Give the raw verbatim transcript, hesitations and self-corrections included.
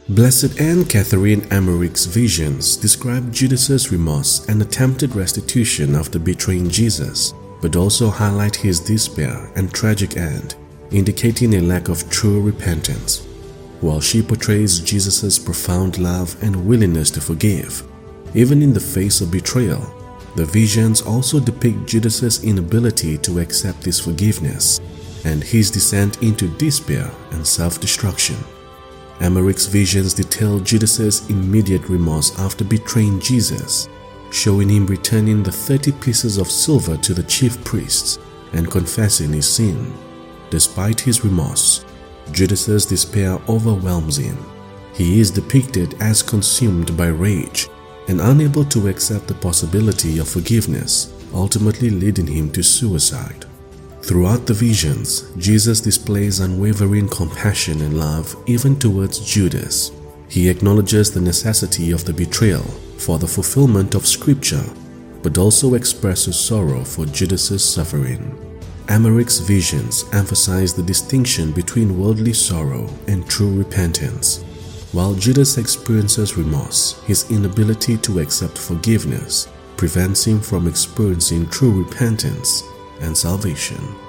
Blessed Anne Catherine Emmerich's visions describe Judas's remorse and attempted restitution after betraying Jesus, but also highlight his despair and tragic end, indicating a lack of true repentance. While she portrays Jesus' profound love and willingness to forgive, even in the face of betrayal, the visions also depict Judas's inability to accept this forgiveness and his descent into despair and self-destruction. Emmerich's visions detail Judas's immediate remorse after betraying Jesus, showing him returning the thirty pieces of silver to the chief priests and confessing his sin. Despite his remorse, Judas's despair overwhelms him. He is depicted as consumed by rage and unable to accept the possibility of forgiveness, ultimately leading him to suicide. Throughout the visions, Jesus displays unwavering compassion and love even towards Judas. He acknowledges the necessity of the betrayal for the fulfillment of Scripture, but also expresses sorrow for Judas's suffering. Emmerich's visions emphasize the distinction between worldly sorrow and true repentance. While Judas experiences remorse, his inability to accept forgiveness prevents him from experiencing true repentance and salvation.